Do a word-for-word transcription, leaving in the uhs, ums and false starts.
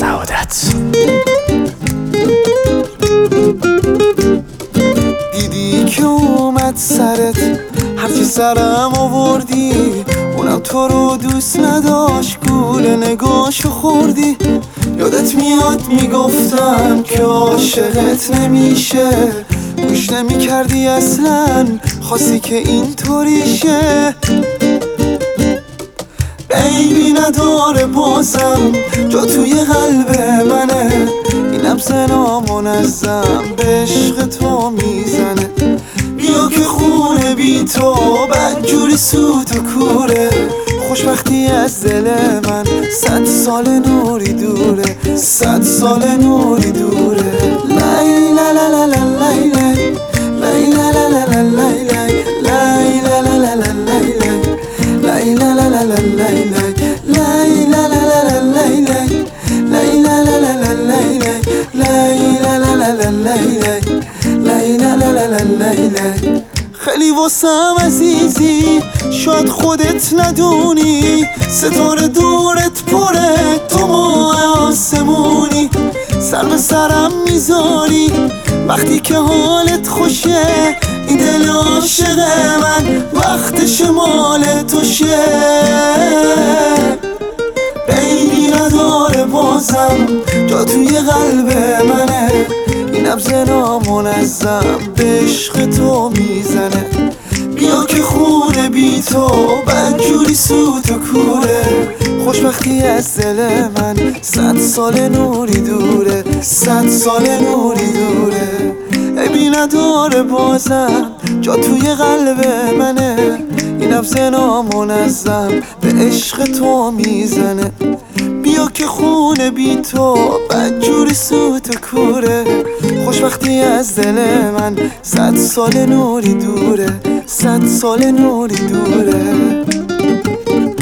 سعادت. دیدی که اومد سرت هرچی سرم آوردی، اونم تو رو دوست نداشت گول نگاشو خوردی. یادت میاد میگفتم که عاشقت نمیشه، گوش نمی کردی اصلا، خواستی که اینطوری شه. عیبی نداره بازم جا توی قلب منه، اینم زنا منظم به عشق تو میزنه. بیا که خونه بی تو بدجوری سوت و کوره، خوشبختی از دل من صد سال نوری دوره، صد سال نوری دوره. لای لا لا لا لا لای لای لای لا لا لا لا لای لای لای لا لا لا لا لای لای لای لا لا لا لا لای لای لای لا لا لا لا لای لای لای لا لا لا لا لای لای لای لا لا لا لا لای لای لا لا لا لا لای لای. خیلی واسم عزیزی شاید خودت ندونی، ستاره دورت پره تو ماه آسمونی. سر به سرم میذاری وقتی که حالت خوشه، این دل عاشق من وقتش مال تو شه. بیبی نداره بازم جا توی قلب منه، اینم زنا منظم به عشق تو میزنه. بیا که خونه بی تو بدجوری سوت و کوره، خوشبختی از دل من صد سال نوری دوره، صد سال نوری دوره. عیبی نداره بازم جا توی قلب منه، اینم زنا منظم به عشق تو میزنه. بیا که خونه بی تو بدجوری سوت و کوره، خوشبختی از دل من صد سال نوری دوره، صد سال نوری دوره.